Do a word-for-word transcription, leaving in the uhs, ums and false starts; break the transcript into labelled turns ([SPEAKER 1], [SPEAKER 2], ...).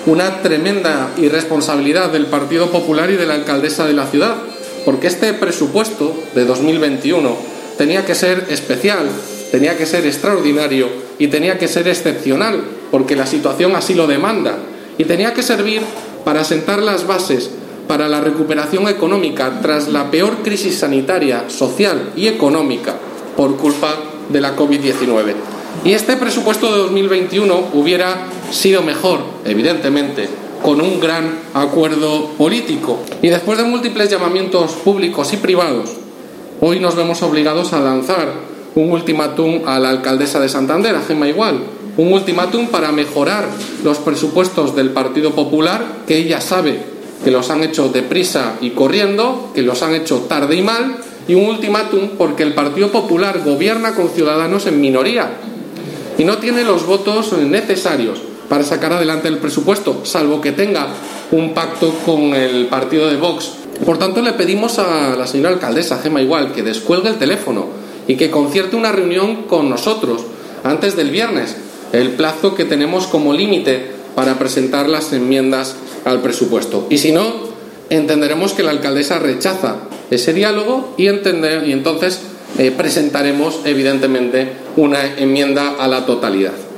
[SPEAKER 1] Una tremenda irresponsabilidad del Partido Popular y de la alcaldesa de la ciudad, porque este presupuesto de dos mil veintiuno tenía que ser especial, tenía que ser extraordinario y tenía que ser excepcional, porque la situación así lo demanda, y tenía que servir para sentar las bases para la recuperación económica tras la peor crisis sanitaria, social y económica por culpa de la COVID diecinueve. Y este presupuesto de dos mil veintiuno hubiera sido mejor, evidentemente, con un gran acuerdo político. Y después de múltiples llamamientos públicos y privados, hoy nos vemos obligados a lanzar un ultimátum a la alcaldesa de Santander, a Gemma Igual, un ultimátum para mejorar los presupuestos del Partido Popular, que ella sabe que los han hecho deprisa y corriendo, que los han hecho tarde y mal, y un ultimátum porque el Partido Popular gobierna con Ciudadanos en minoría y no tiene los votos necesarios para sacar adelante el presupuesto, salvo que tenga un pacto con el partido de Vox. Por tanto, le pedimos a la señora alcaldesa Gemma Igual que descuelgue el teléfono y que concierte una reunión con nosotros antes del viernes, el plazo que tenemos como límite para presentar las enmiendas al presupuesto. Y si no, entenderemos que la alcaldesa rechaza ese diálogo y, entender, y entonces eh, presentaremos evidentemente una enmienda a la totalidad.